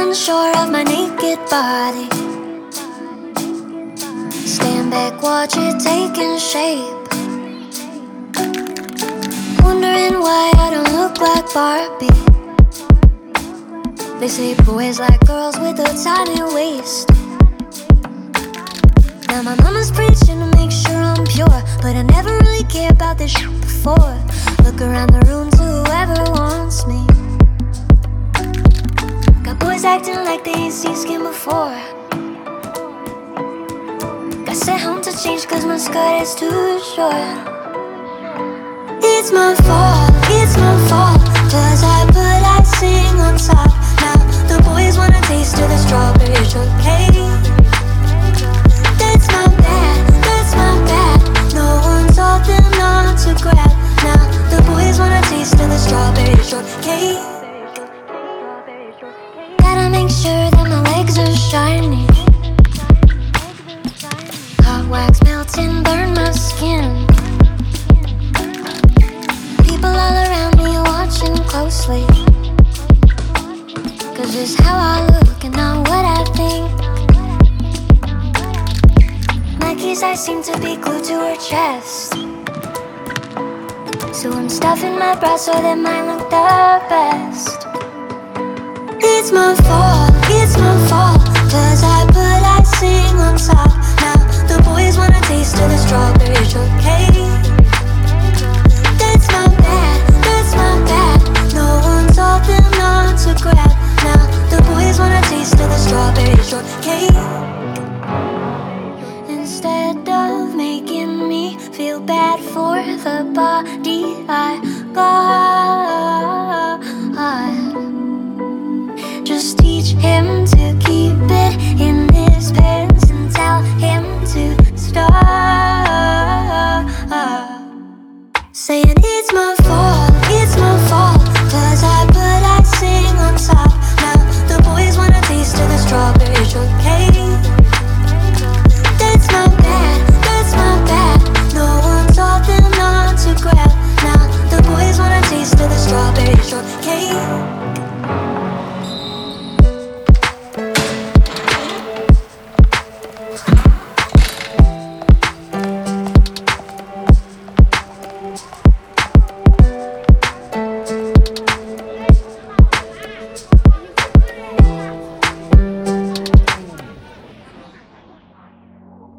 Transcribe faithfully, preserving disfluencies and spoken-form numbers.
unsure of my naked body. Stand back, watch it taking shape. Wondering why I don't look like Barbie. They say boys like girls with a tiny waist. Now my mama's preaching to make sure I'm pure, but I never really cared about this shit before. Look around the room to whoever wants me. Got boys acting like they ain't seen skin before. Got sent home to change cause my skirt is too short. It's my fault, it's my fault, cause I put icing on top. Now the boys wanna taste of the strawberry shortcake. That's my bad, that's my bad. No one told them not to grab. Now the boys wanna taste of the strawberry shortcake. Gotta make sure that my legs are shiny. Hot wax melts and burn my skin. People all around me are watching closely, cause it's how I look and not what I think. Nikes I seem to be glued to her chest, so I'm stuffing my bra so that mine look the best. It's my fault, it's my fault, cause I put icing on top. Now the boys wanna taste of the strawberry shortcake. That's my bad, that's my bad. No one told them not to grab. Now the boys wanna taste of the strawberry shortcake. Instead of making me feel bad for the body I got, just teach him to keep it in